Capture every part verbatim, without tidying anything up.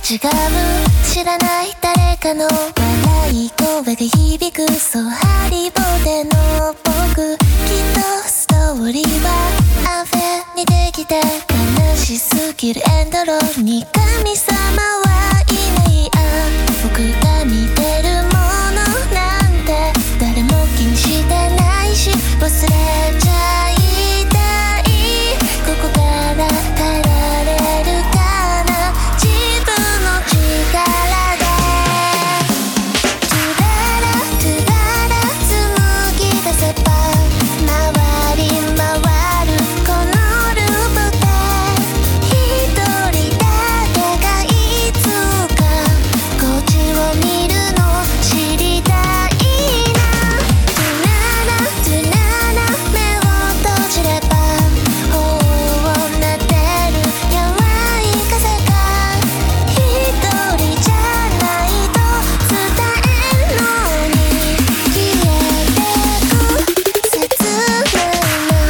違う知らない誰かの笑い声が響くそうハリボテの僕きっとストーリーはアンフェにできて悲しすぎるエンドロールに神様はいないあ僕が見てるものなんて誰も気にしてないし忘れちゃいたいここから変えられるかな自分の力でトゥララトゥララ紡ぎ出せば回り回るこのループで一人だけがいつかこっちを見るの知りたいなトゥララトゥララ目を閉じれば頬を撫でる柔らい風が一人じゃないと伝えるのに消えてく切ないな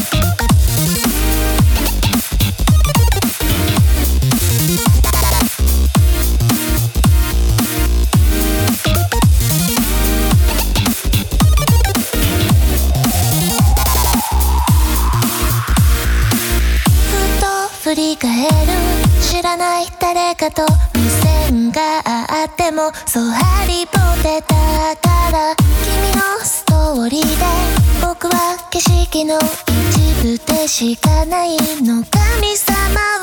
ふと振り返る知らない誰かと目線があってもそうハリボテだから君のストーリーで僕は景色の一部でしかないの神様